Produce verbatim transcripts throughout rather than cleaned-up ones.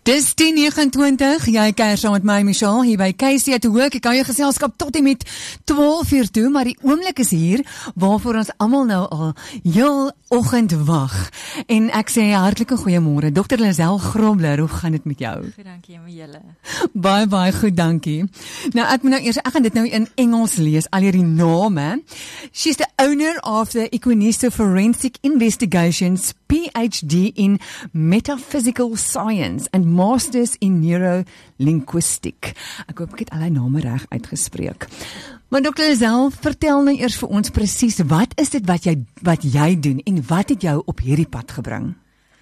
Dis tien negenentwintig, jy kuier saam met my Michelle hier by K C te Hoek. Ek kan jou geselskap tot en met twaalf uur toe, maar die oomblik is hier waarvoor ons almal nou al heel oggend wag. En ek sê hartlike goeiemôre, dokter Lisel Grobler, hoe gaan dit met jou? Goed, dankie met julle. Baie baie goed, dankie. Nou ek moet nou eers ek gaan dit nou in Engels lees, al hierdie name. She's the owner of the Equinista Forensic Investigations P H D in Metaphysical Science and Masters in Neurolinguistic. Ek hoop ek het al die name reg uitgespreek. Maar dokter Lisel, vertel nou eers vir ons presies, wat is dit wat jy, wat jy doen en wat het jou op hierdie pad gebring?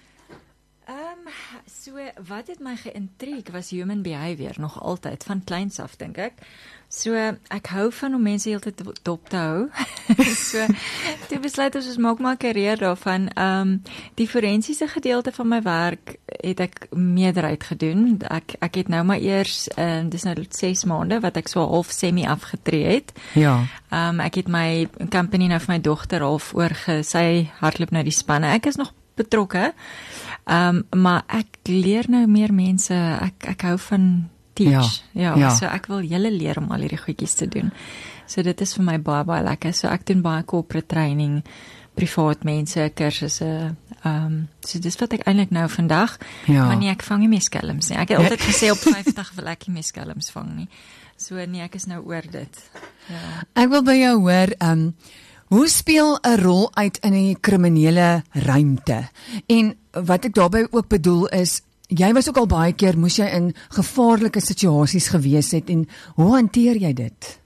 Um, so, wat het my geïntrigue was human behavior, nog altyd, van kleins af, dink ek. So, ek hou van om mense heeltyd dop te hou. So, toe besluit ons, ons maak maar 'n carrière daarvan. Um, die forensiese gedeelte van my werk het ek meerderheid gedoen. Ek, ek het nou maar eers, uh, dis nou ses maande, wat ek so half semi afgetree het. Ja. Um, ek het my company nou vir my dogter half oorge, sy hardloop nou die spanne. Ek is nog betrokke, um, maar ek leer nou meer mense, ek, ek hou van teach, ja, ja, ja. So ek wil julle leer om al hierdie goedjies te doen. So dit is vir my baie, baie lekker. So ek doen baie corporate training, privaat mense, kursusse, um, so dis wat ek eintlik nou vandag, ja. Maar nee, ek vang nie meer skelms nie. Ek het altyd gesê op vyftig wil ek nie meer skelms vang nie. So nee, ek is nou oor dit. Ja. Ek wil by jou hoor, um, hoe speel 'n rol uit in die kriminele ruimte? En wat ek daarbey ook bedoel is, jy was ook al baie keer, moes jy in gevaarlike situasies gewees het, en hoe hanteer jy dit?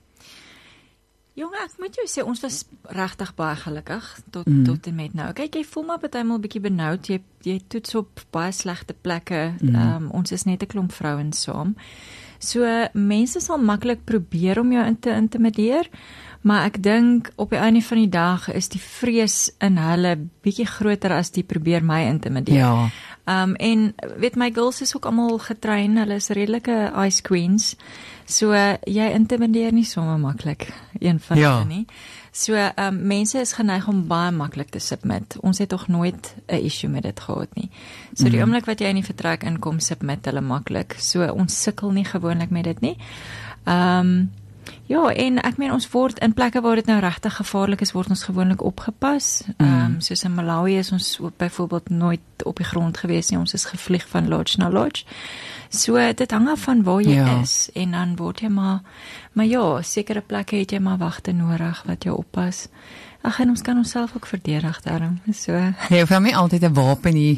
Jong, ek moet jou sê, ons was regtig baie gelukkig, tot, mm. tot en met nou. Kyk, jy voel maar partymal 'n bietjie benoud, jy, jy toets op baie slegte plekke, mm. um, ons is net 'n klomp vrouens saam. So, mense sal maklik probeer om jou in te intimideer, maar ek dink op die einde van die dag is die vrees in hulle bietjie groter as die probeer my intimideer. Ja. Um, en weet my girls is ook almal getrain, hulle is redelike ice queens, so uh, jy intimideer nie sommer maklik een van ja. hulle nie. So um, mense is geneig om baie maklik te submit. Ons het toch nooit 'n issue met dit gehad nie. So die mm. oomblik wat jy in die vertrek inkom, submit hulle maklik. So ons sukkel nie gewoonlik met dit nie. Ehm um, Ja, en ek meen ons word in plekke waar dit nou regtig gevaarlik is, word ons gewoonlik opgepas. Ehm mm. um, soos in Malawi is ons byvoorbeeld nooit op die grond gewees nie. Ons is gevlieg van lodge na lodge. So dit hang af van waar jy ja. is, en dan word jy maar maar ja, sekere plekke het jy maar wagte nodig wat jou oppas. Ag, en ons kan onsself ook verdedig daarom. So jy hoef my altyd 'n wapen hier.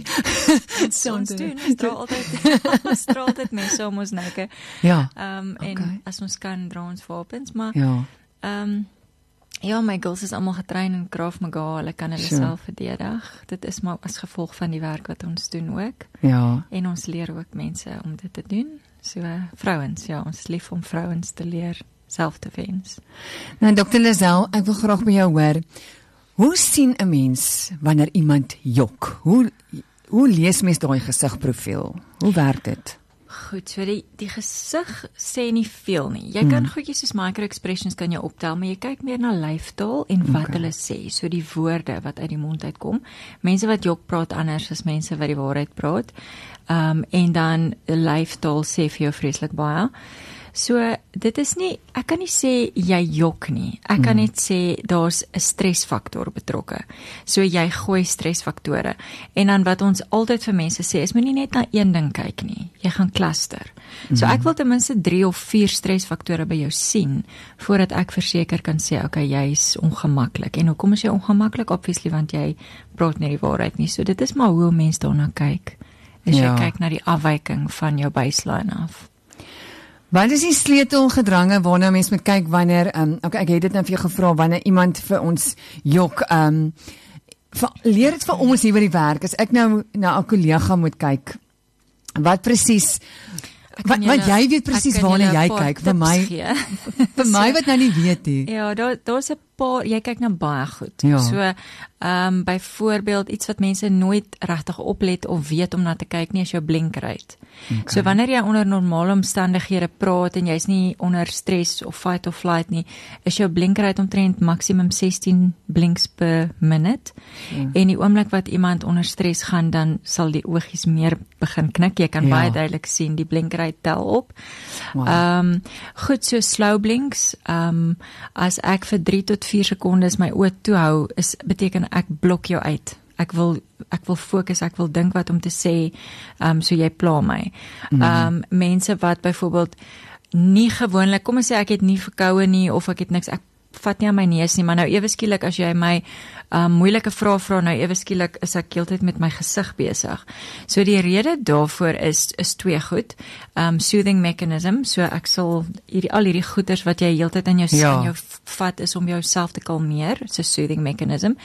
So ons doen, ons dra altyd ons dra altyd mense om ons nekke. Ja. Ehm um, en okay. as ons kan dra ons wapens, maar ja. Ehm um, ja, my girls is almal getrein in Krav Maga, hulle kan hulle sure. self verdedig. Dit is maar as gevolg van die werk wat ons doen ook. Ja. En ons leer ook mense om dit te doen. So uh, vrouens, ja, ons lief om vrouens te leer self-defense. Nou dokter Lisel, ek wil graag by jou hoor. Hoe sien 'n mens wanneer iemand jok? Hoe hoe lees mens daai gesigprofiel? Hoe werk dit? Goed, so die, die gesig sê nie veel nie. Jy kan mm. goedjies soos micro-expressions kan jy optel, maar jy kyk meer na lyfstaal en wat okay. hulle sê, so die woorde wat uit die mond uitkom. Mense wat jok praat anders as mense wat die waarheid praat. Um, en dan lyfstaal sê vir jou vreeslik baie. So, dit is nie, ek kan nie sê jy jok nie. Ek kan net sê daar's 'n stresfaktor betrokke. So jy gooi stresfaktore. En dan wat ons altyd vir mense sê, is moenie net na een ding kyk nie. Jy gaan cluster. So ek wil ten minste drie of vier stresfaktore by jou sien voordat ek verseker kan sê, okay, jy's ongemaklik. En hoekom is jy ongemaklik? Obviously want jy praat nie die waarheid nie. So dit is maar hoe mense daarna kyk. As ja. jy kyk na die afwyking van jou baseline af. Wat is die sleutelgedrange waarna mens moet kyk wanneer, um, okay, ek het dit nou vir jou gevra, wanneer iemand vir ons jok, um, vir, leer dit vir ons hier by die werk, as ek nou na 'n kollega moet kyk, wat presies, wat, julle, wat jy weet presies waarna jy kyk, vir my, vir my wat nou nie weet nie. Ja, daar daar's 'n paar, jy kyk na baie goed. Ja. So, ehm um, byvoorbeeld iets wat mense nooit regtig oplet of weet om na te kyk nie, is jou blinkrate. Okay. So wanneer jy onder normale omstandighede praat en jy's nie onder stres of fight or flight nie, is jou blinkrate omtrent maksimum sestien blinks per minute. Ja. En die oomblik wat iemand onder stres gaan, dan sal die oogies meer begin knik. Jy kan ja. baie duidelik sien die blinkrate tel op. Wow. Ehm um, goed, so slow blinks. Ehm um, as ek vir drie tot vier sekondes my oë toe hou, is beteken ek blok jou uit. Ek wil ek wil fokus, ek wil dink wat om te sê, um, so jy pla my. Mm. Um, mense wat byvoorbeeld nie gewoonlik, kom ons sê ek het nie verkoue nie, of ek het niks, ek vat nie aan my neus nie, maar nou ewe skielik as jy my um, moeilike vrae vra, nou ewe skielik is ek heeltyd met my gesig besig. So die rede daarvoor is is twee goed. Um, soothing mechanism, so ek sal hierdie al hierdie goeters wat jy heeltyd in jou ja. in jou vat is om jouself te kalmeer, so soothing mechanism.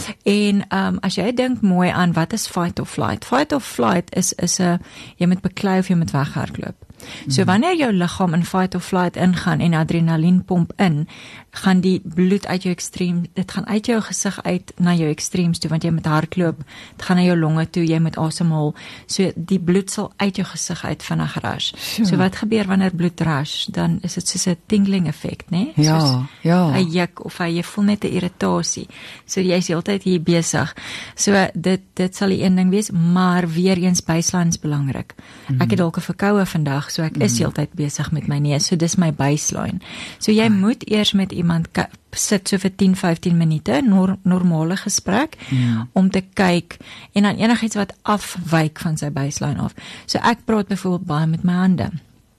En um, as jy dink mooi aan wat is fight or flight? Fight or flight is is 'n jy moet beklei of jy moet weghardloop. So wanneer jou liggaam in fight or flight ingaan en adrenalien pomp in, gaan die bloed uit jou ekstreem, dit gaan uit jou gesig uit na jou ekstreems toe, want jy moet hardloop, dit gaan na jou longe toe, jy moet asemhaal, so die bloed sal uit jou gesig uit vinnig rush. Sure. So wat gebeur wanneer bloed rush? Dan is dit soos 'n tingling effek, né? Ja, soos ja. Hy juk of hy jy voel net 'n irritasie. So jy is heeltyd hier besig. So dit dit sal die een ding wees, maar weer eens baseline is belangrik. Mm. Ek het dalk 'n verkoue vandag, so ek is heeltyd besig met my neus, so dis my baseline. So jy moet eers met iemand sit so vir tien, vyftien minute, nor, normale gesprek, mm. om te kyk, en dan enigiets wat afwyk van sy baseline af. So ek praat byvoorbeeld baie met my hande.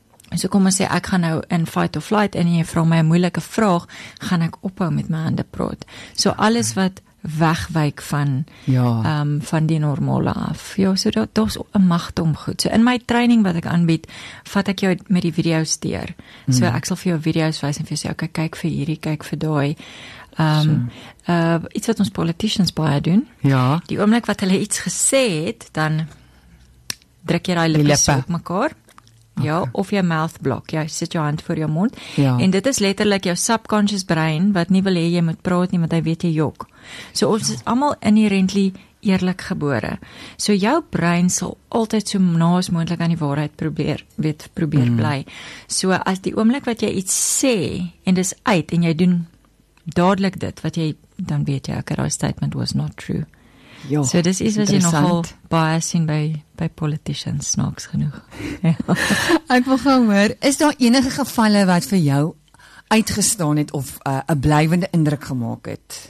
So kom ons sê, ek gaan nou in fight or flight, en jy vra my 'n moeilike vraag, gaan ek ophou met my hande praat. So alles wat wegwyk van ja. um, van die normale af. Ja, so dat daar's 'n magte om goed. So in my training wat ek aanbied, vat ek jou met die video's deur. Mm. So ek sal vir jou video's wys en vir jou sê, okay, kyk vir hierdie, kyk vir daai. Um, so. uh, iets wat ons politicians baie doen. Ja. Die oomblik wat hulle iets gesê het, dan druk jy daai lippe op mekaar. Ja, okay. Of jou mouth block, jy sit jou hand voor jou mond, ja. En dit is letterlik jou subconscious brein, wat nie wil hê jy moet praat nie, want hy weet jy jok. So ons is almal inherently eerlik gebore. So jou brein sal altyd so naas moontlik aan die waarheid probeer, weet, probeer mm. bly. So as die oomblik wat jy iets sê, en dis uit, en jy doen dadelik dit, wat jy, dan weet jy, okay, daai statement was not true. Jo, so dis iets wat jy nogal baie sien by, by politicians, snaaks genoeg. Ja. Ek wil gou hoor, is daar enige gevalle wat vir jou uitgestaan het, of 'n uh, blywende indruk gemaak het?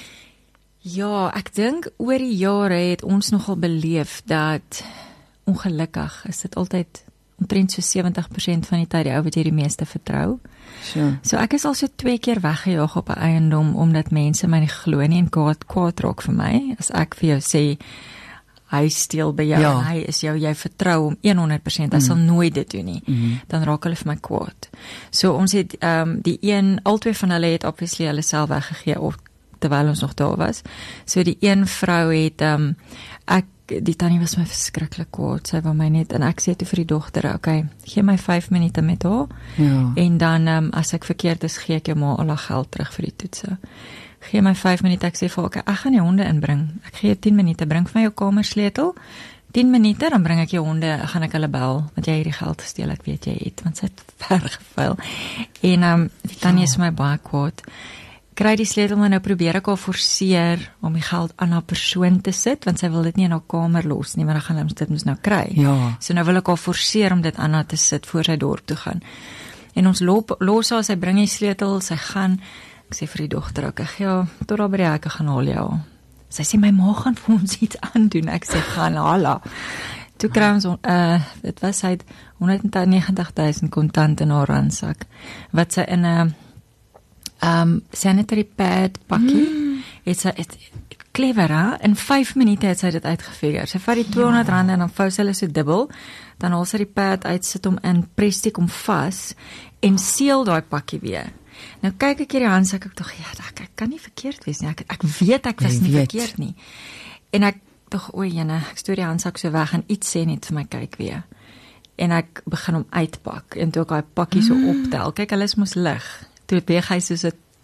Ja, ek dink oor die jare het ons nogal beleef dat, ongelukkig, is dit altyd omtrent so sewentig persent van die tyd die ou wat jy die meeste vertrou. Sure. So ek is al so twee keer weggejaag op 'n eiendom, omdat mense my nie glo nie en kwaad kwaad raak vir my. As ek vir jou sê, hy steel by jou, ja. En hy is jou, jy vertrou hom honderd persent, hy mm. sal nooit dit doen nie, mm. dan raak hulle vir my kwaad. So ons het, um, die een, al twee van hulle het obviously hulle self weggegee, of terwyl ons nog daar was. So die een vrou het, um, ek die tannie was my verskriklik kwaad, sy wou my net, en ek sê toe vir die dogter, okay, gee my vyf minute met haar, ja. En dan, um, as ek verkeerd is, gee ek jou maar al haar geld terug vir die toetse. Gee my vyf minute, ek sê vir okay, ek gaan die honde inbring, ek gee jou tien minute, bring vir my jou kamersleutel, tien minute, dan bring ek jou honde, gaan ek hulle bel, want jy hierdie geld gesteel, ek weet jy het, want sy het vergevuil, en um, die tannie is my baie kwaad, kry die sleutel, maar nou probeer ek haar forceer om die geld aan haar persoon te sit, want sy wil dit nie in haar kamer los nie, maar dan gaan ons dit ons nou kry. Ja. So nou wil ek haar forceer om dit aan haar te sit, voor sy dorp toe gaan. En ons loop, los haar, sy bring die sleutel, sy gaan, ek sê vir die dogter, ek gee ja, tot daar by die hekke gaan haal jou. Sy sê, my ma gaan vir ons iets aandoen, ek sê, gaan haal haar. Toe kry ons, uh, dit was hy honderdnegentig duisend kontant in haar randsak, wat sy in 'n Um, sanitary pad pakkie, mm. het sy, het, clever hè, in vyf minute het sy dit uitgefigure, sy vat die tweehonderd rand en dan vou sy hulle so dubbel, dan haal sy die pad uit, sit hom in, prestiek hom vas, en seel daai pakkie weer. Nou kyk ek hierdie handsak, ek dog, ja, ek, ek kan nie verkeerd wees nie, ek, ek weet ek was nie weet. verkeerd nie, en ek dog, oei jene, ek stoor die handsak so weg, en iets sê net vir my, kyk weer, en ek begin hom uitpak, en toe ek die pakkie so optel, kyk, hulle is mos lig, toe beeg hy soos 'n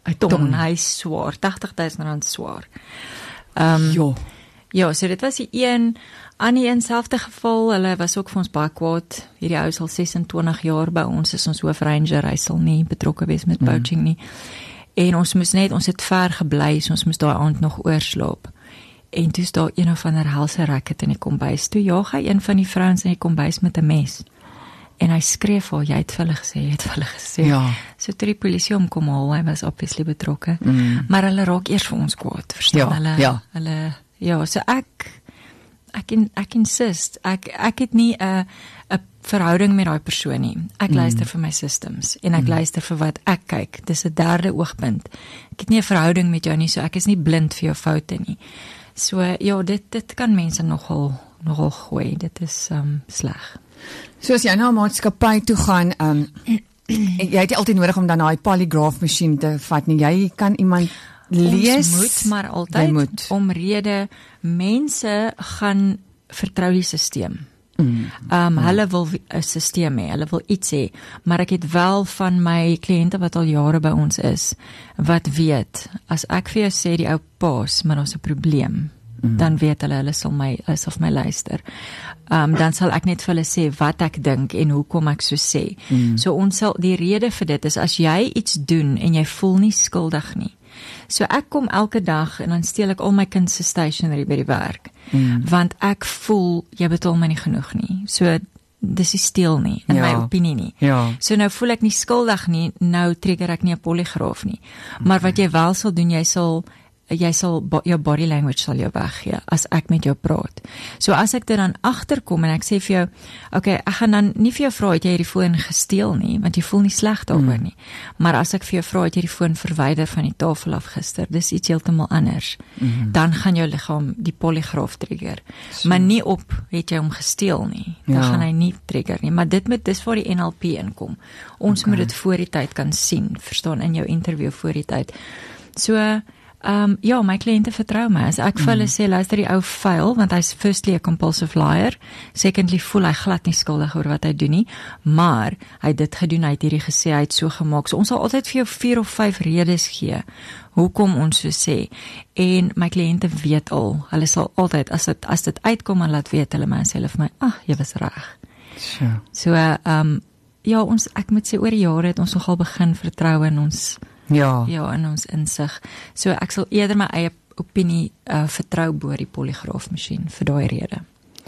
'n ton, ton. Hy is swaar, tagtig duisend rand swaar. Um, Jo. Ja, so dit was die een. Aan die eenselfde geval, hulle was ook vir ons baie kwaad. Hierdie ou is al ses en twintig jaar by ons, is ons hoofranger, hy sal nie betrokke wees met poaching nie. En ons moes net, ons het ver gebly, so ons moes daai aand nog oorslaap. En toe is daar een of ander helse racket in die kombuis. Toe jaag hy een van die vrouens in die kombuis met 'n mes. En hy skree vir haar, jy het vir hulle gesê, jy het vir hulle gesê. Ja. So toe die polisie hom kom haal, hy was obviously betrokke. Mm. Maar hulle raak eers vir ons kwaad, verstaan Ja, hulle? ja. Hulle, ja, so ek, ek, in, ek insist, ek, ek het nie 'n 'n verhouding met daai persoon nie. Ek mm. luister vir my systems, en ek mm. luister vir wat ek kyk. Dis 'n derde oogpunt. Ek het nie 'n verhouding met jou nie, so ek is nie blind vir jou foute nie. So ja, dit dit kan mense nogal nogal gooi. Dit is um sleg. So as jy na 'n maatskappy toe gaan, um jy het nie altyd nodig om dan daai polygraph masjien te vat nie. Jy kan iemand lees. Ons moet maar altyd moet. omrede mense gaan vertrou die stelsel. Mm. Um mm. Hulle wil 'n stelsel hê, hulle wil iets hê, maar ek het wel van my kliënte wat al jare by ons is, wat weet, as ek vir jou sê die ou paas, maar daar's 'n probleem, mm. dan weet hulle, hulle sal my, hulle sal vir my luister. Um, dan sal ek net vir hulle sê wat ek dink en hoekom ek so sê. Mm. So ons sal, die rede vir dit is, as jy iets doen en jy voel nie skuldig nie. So ek kom elke dag en dan steel ek al my kind se stationery by die werk. Mm. Want ek voel, jy betaal my nie genoeg nie. So, dis nie steel nie, in ja. my opinie nie. Ja. So nou voel ek nie skuldig nie, nou trigger ek nie 'n polygraaf nie. Maar wat jy wel sal doen, jy sal jy sal, jou body language sal jou weggee, as ek met jou praat. So as ek dit dan agterkom en ek sê vir jou, okay, ek gaan dan nie vir jou vra, het jy hierdie foon gesteel nie, want jy voel nie sleg daaroor mm. nie. Maar as ek vir jou vra, het jy die foon verwyder van die tafel af gister, dis iets heeltemal anders. Mm. Dan gaan jou liggaam die polygraaf trigger. So. Maar nie op, het jy hom gesteel nie. Dan ja. gaan hy nie trigger nie. Maar dit moet, dis waar die N L P inkom. Ons okay. moet dit voor die tyd kan sien, verstaan, in jou interview voor die tyd. So, Um, ja, my kliënte vertrou my. As ek vir hulle sê, luister die ou vuil, want hy's firstly a compulsive liar, secondly voel hy glad nie skuldig oor wat hy doen nie, maar hy het dit gedoen, hy het hierdie gesê, hy het so gemaak. So ons sal altyd vir jou vier of vyf redes gee, hoekom ons so sê. En my kliënte weet al, hulle sal altyd, as dit, as dit uitkom en laat weet, hulle my en sê hulle vir my, ag, jy was reg. Sure. So, um, ja, ons, ek moet sê, oor die jare het ons nogal begin vertrou in ons Ja. Ja, in ons insig. So ek sal eerder my eie opinie uh, vertrou bo die polygraafmasjien vir daai rede.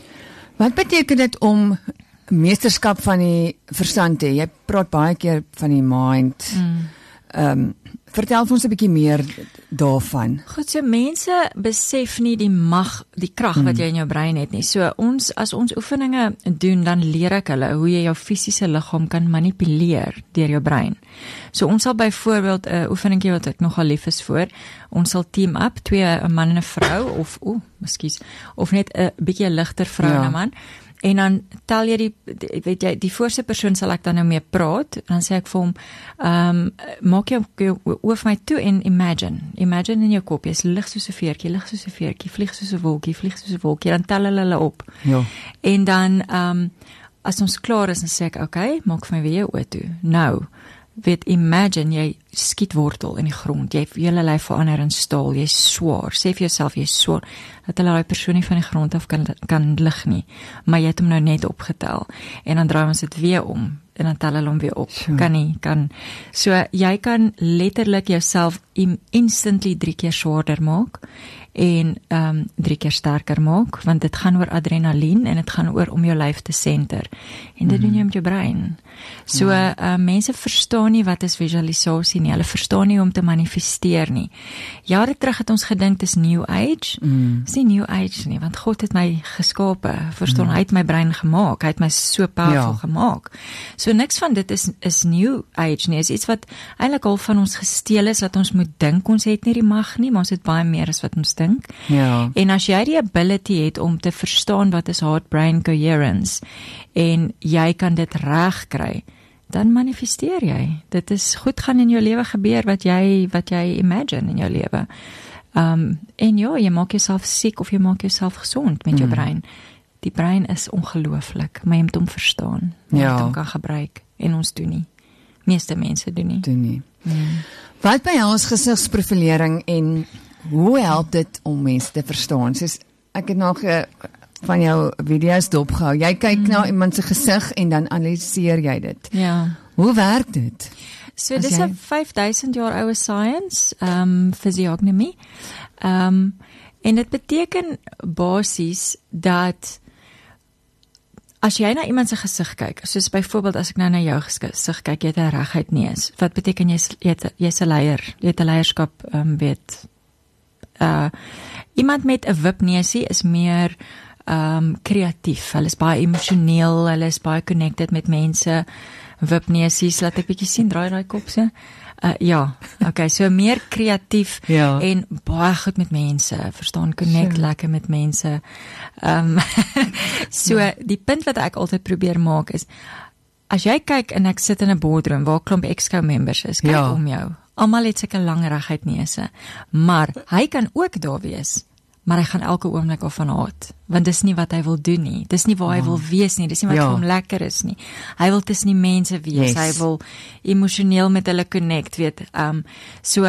Wat beteken dit om meesterskap van die verstand te hê? Jy praat baie keer van die mind. Mm. Um, vertel ons 'n bietjie meer daarvan. Goed, so mense besef nie die mag, die krag wat jy in jou brein het nie. So ons, as ons oefeninge doen, dan leer ek hulle hoe jy jou fisiese liggaam kan manipuleer deur jou brein. So ons sal byvoorbeeld 'n uh, oefeningkie wat ek nogal lief is voor, ons sal team up, twee 'n man en 'n vrou, of o, ekskuus, of net 'n bietjie 'n ligter vrou ja. en 'n man. En dan tel jy die, die weet jy, die voorste persoon sal ek dan nou mee praat, en dan sê ek vir hom, um, maak jou, jou oor vir my toe en imagine, imagine in jou kop, jy is lig soos 'n veertjie, lig soos 'n veertjie, vlieg soos 'n wolkie, vlieg soos 'n wolkie, dan tel hulle hulle op. Ja. En dan, um, as ons klaar is, dan sê ek, okay, maak vir my weer jou oor toe. Nou, weet, imagine, jy skiet wortel in die grond, jy hele lyf verander in staal, jy is swaar, sê vir jouself, jy is swaar, dat hulle die persoon nie van die grond af kan, kan lig nie, maar jy het hom nou net opgetel, en dan draai ons dit weer om, en dan tel hulle hom weer op, sure. kan nie, kan, so jy kan letterlik jouself instantly drie keer swaarder maak, en um, drie keer sterker maak, want dit gaan oor adrenalien, en dit gaan oor om jou lyf te center, en dit mm. doen jy met jou brein. So, ja. uh, mense verstaan nie wat is visualisasie nie, hulle verstaan nie om te manifesteer nie. Jare terug het ons gedink, dis New Age, mm. dis nie New Age nie, want God het my geskape, verstaan, mm. hy het my brein gemaak, hy het my so powerful ja. gemaak. So, niks van dit is, is New Age nie, is iets wat eintlik al van ons gesteel is, dat ons moet dink, ons het nie die mag nie, maar ons het baie meer as wat ons dink. Ja. En as jy die ability het om te verstaan wat is heart-brain coherence, en jy kan dit reg kry, dan manifesteer jy. Dit is goed gaan in jou lewe gebeur wat jy wat jy imagine in jou lewe. Um, en ja, jy maak jouself siek of jy maak jouself gesond met jou mm. brein. Die brein is ongelooflik, maar jy moet hom verstaan. Jy ja. moet hom kan gebruik en ons doen nie. Meeste mense doen nie. Doen nie. Hmm. Wat behels gesigsprofilering en hoe help dit om mense te verstaan? Soos, ek het nog uh, van jou video's dopgehou. Jy kyk hmm. na iemand se gesig en dan analiseer jy dit. Ja. Hoe werk dit? So dis 'n vyf duisend jaar oue science, um, physiognomy. Um, en dit beteken basies dat as jy na iemand se gesig kyk, soos byvoorbeeld as ek nou na jou gesig kyk, jy het 'n reguit neus. Wat beteken jy's jy's 'n leier, jy het 'n leierskap um, weet. Uh, iemand met 'n wipneusie is meer um, kreatief. Hulle is baie emosioneel, hulle is baie connected met mense. Wipneusies, laat ek bietjie sien, draai daai kop so. Uh, ja, okay, so meer kreatief ja. En baie goed met mense, verstaan, connect sure. lekker met mense. Um, so, ja. Die punt wat ek altyd probeer maak is, as jy kyk en ek sit in 'n boardroom waar klomp Exco members is, kyk ja. om jou. Almal het sulke lang reguit neuse, maar hy kan ook daar wees. Maar hy gaan elke oomblik af van haat, want dis nie wat hy wil doen nie, dis nie waar oh. hy wil wees nie, dis nie wat ja. vir hom lekker is nie, hy wil tussen die mense wees, yes. hy wil emosioneel met hulle connect, weet, um, so,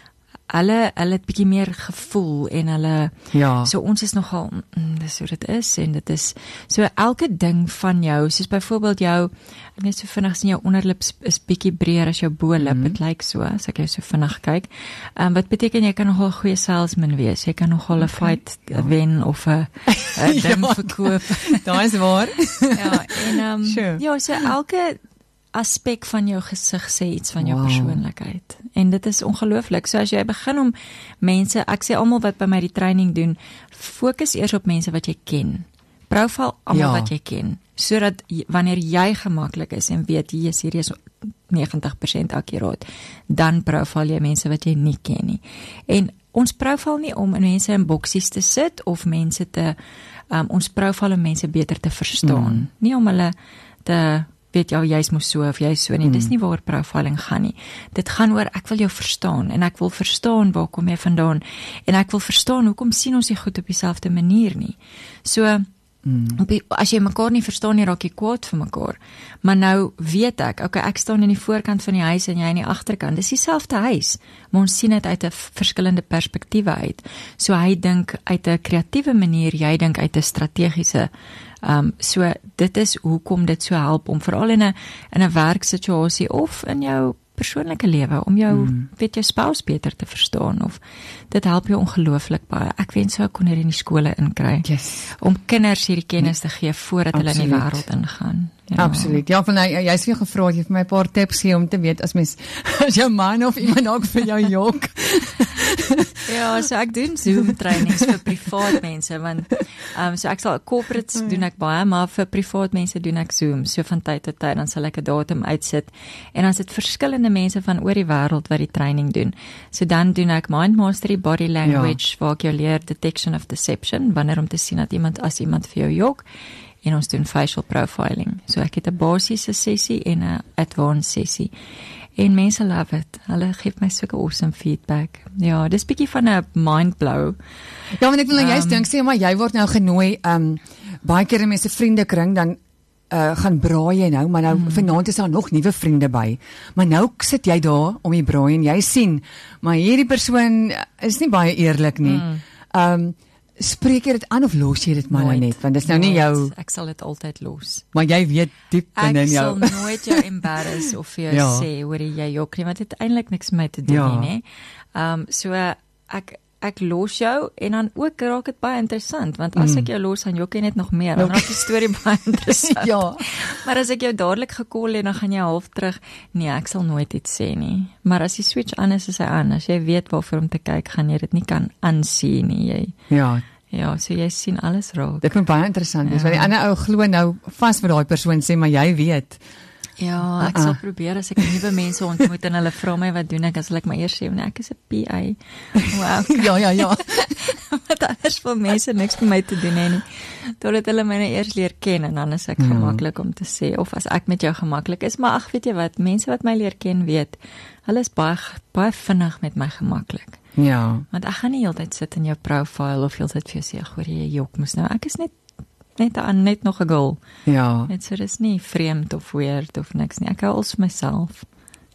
hulle, hulle het bietjie meer gevoel, en hulle, ja. so ons is nogal, mm, dis hoe dit is, en dit is, so elke ding van jou, soos byvoorbeeld jou, ek net so vinnig sien, jou onderlip is bietjie breër as jou bo-lip, mm-hmm. het lyk so, as ek jou so vinnig kyk, um, wat beteken, jy kan nogal 'n goeie salesman wees, jy kan nogal 'n okay. fight ja. wen, of 'n ding ja, verkoop. Daar is waar. ja, en, um, sure. ja, so elke aspek van jou gesig sê iets van jou wow. persoonlikheid. En dit is ongelooflik. So as jy begin om mense, ek sê almal wat by my die training doen, fokus eers op mense wat jy ken. Profile almal ja. wat jy ken, sodat wanneer jy gemaklik is en weet jy is hierdie is negentig persent akkuraat, dan profile jy mense wat jy nie ken nie. En ons profile nie om mense in boksies te sit of mense te um, ons profile om mense beter te verstaan. Mm. Nie om hulle te weet jy, jy's mos so of jy's so nie, mm. dis nie waar profiling gaan nie. Dit gaan oor, ek wil jou verstaan, en ek wil verstaan waar kom jy vandaan, en ek wil verstaan, hoekom sien ons nie goed op dieselfde manier nie. So, mm. op die, as jy mekaar nie verstaan nie, raak jy kwaad vir mekaar. Maar nou weet ek, okay, ek staan in die voorkant van die huis, en jy in die agterkant, dis dieselfde huis, maar ons sien dit uit 'n verskillende perspektiewe uit. So hy dink uit 'n kreatiewe manier, jy dink uit 'n strategiese. Um, so dit is hoekom dit so help om veral in 'n in 'n werksituasie of in jou persoonlike lewe om jou mm. weet jou spouse beter te verstaan, of dit help jou ongelooflik baie. Ek wens sou ek kon hier in die skole inkry yes. om kinders hierdie kennis te gee voordat Absoluut. hulle in die wêreld ingaan. Ja. Absoluut. Ja, van jy jy's weer gevra jy vir my 'n paar tips gee om te weet as mens as jou man of iemand ook vir jou jok. Ja, so ek doen Zoom trainings vir privaat mense, want um, so ek sal corporates doen ek baie, maar vir privaat mense doen ek Zoom, so van tyd tot tyd, dan sal ek 'n datum uitsit, en dan sit verskillende mense van oor die wêreld wat die training doen. So dan doen ek Mind Mastery, Body Language, ja. waar ek jou leer Detection of Deception, wanneer om te sien dat iemand as iemand vir jou jok, en ons doen facial profiling. So ek het 'n basiese sessie en 'n advanced sessie. En mense love it. Hulle gee my sulke awesome feedback. Ja, dis bietjie van 'n mind blow. Ja, want ek wil nou um, juist dink, sê maar jy word nou genooi, um, baie keer in mense vriendekring, dan uh, gaan braai jy nou, maar nou mm. vanaand is daar nog nuwe vriende by. Maar nou sit jy daar om die braai en jy sien, maar hierdie persoon is nie baie eerlik nie. Mm. Um, Spreek jy dit aan of los jy dit maar net? Want dis nou nooit. Nie jou... Ek sal dit altyd los. Maar jy weet diep binne in jou. Ek sal nooit jou embarrass of vir jou ja. sê, hoor jy jok nie, want dit het eintlik niks met my te doen ja. nie. Um, so ek, ek los jou, en dan ook raak dit baie interessant, want as mm. ek jou los, dan jok jy net nog meer, dan raak die storie baie interessant. ja. Maar as ek jou dadelik gekol en dan gaan jy half terug, nee, ek sal nooit iets sê nie. Maar as die switch aan is, is hy aan. As jy weet waarvoor om te kyk, gaan jy dit nie kan aansien nie. Jy, ja. Ja, so jy sien alles raak. Dit moet baie interessant wees, ja. want die ander ou glo nou vas vir daai persoon sê, maar jy weet. Ja, ek uh -uh. sal probeer as ek nuwe mense ontmoet en hulle vra my wat doen ek, as ek my eers sê, nee, ek is 'n P A. Wow. ja, ja, ja. Want anders wil mense niks met my te doen hê nie. Totdat hulle my nou eers leer ken, en dan is ek ja. gemaklik om te sê, of as ek met jou gemaklik is, maar ag, weet jy wat, mense wat my leer ken weet, hulle is baie, baie vinnig met my gemaklik. Ja. Want ek gaan nie heeltyd sit in jou profile, of heeltyd vir jou sê, hoor jy jok moes nou, ek is net net aan, net nog 'n girl. Ja. Net so, dis nie vreemd of weird of niks nie. Ek hou als myself.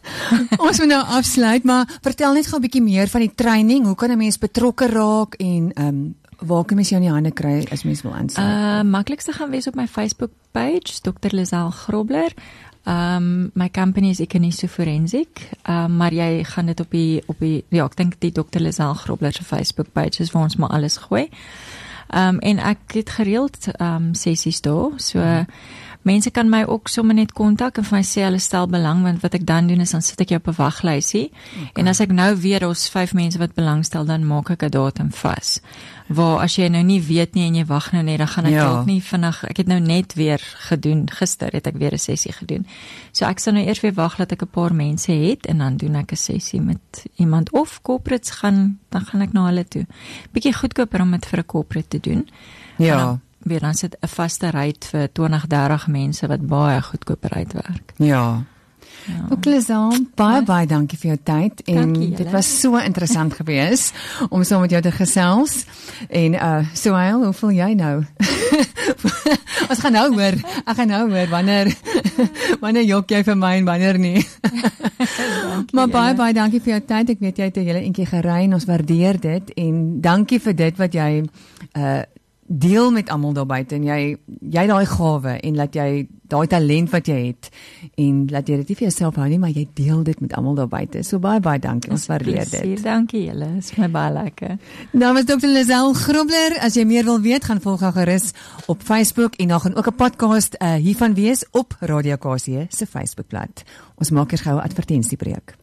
Ons moet nou afsluit, maar vertel net gou 'n bietjie meer van die training. Hoe kan 'n mens betrokke raak en ehm um, waar kan mens jou in die hande kry as mens wil aansluit? Uh maklikste gaan wees op my Facebook page, dokter Lisel Grobler. Um my company is Ikaniso Forensic. Um maar jy gaan dit op die op die ja, ek dink die dokter Lisel Grobler se Facebook page is waar ons maar alles gooi. Um en ek het gereeld um sessies daar. So uh, mense kan my ook sommer net kontak en vir my sê hulle stel belang, want wat ek dan doen is dan sit ek jou op 'n waglysie. Okay. En as ek nou weer ons vyf mense wat belangstel, dan maak ek 'n datum vas. Waar as jy nou nie weet nie en jy wag nou net, dan gaan ek ja. ook nie vinnig. Ek het nou net weer gedoen, gister het ek weer 'n sessie gedoen. So ek sal nou eers weer wag dat ek 'n paar mense het en dan doen ek 'n sessie met iemand of corporates gaan, dan gaan ek na hulle toe. Bietjie goedkoper om dit vir 'n corporate te doen. Ja. Weer dan sit 'n vaste rate vir twintig, dertig mense wat baie goedkoper uitwerk. Ja. Ja. Dokter Lisel, baie baie dankie vir jou tyd en Dankie, dit was so interessant geweest om saam met jou te gesels. En uh Suhail, hoe voel jy nou? Ons gaan nou hoor. Ek gaan nou hoor wanneer wanneer jok jy vir my en wanneer nie. Dankie, maar baie jylle. baie dankie vir jou tyd. Ek weet jy het 'n hele entjie gery en ons waardeer dit en dankie vir dit wat jy uh deel met almal daar buite en jy jy daai gawe en laat jy daai talent wat jy het en laat jy dit nie vir jouself hou nie, maar jy deel dit met almal daar buite. So baie baie dankie. Ons waardeer dit. Dankie julle. Dit is my baie lekker. Nou was dokter Lisel Grobler. As jy meer wil weet, gaan volg haar gerus op Facebook en daar gaan ook 'n podcast uh, hiervan wees op Radio K C se Facebookblad. Ons maak eers gou 'n advertensiebreek.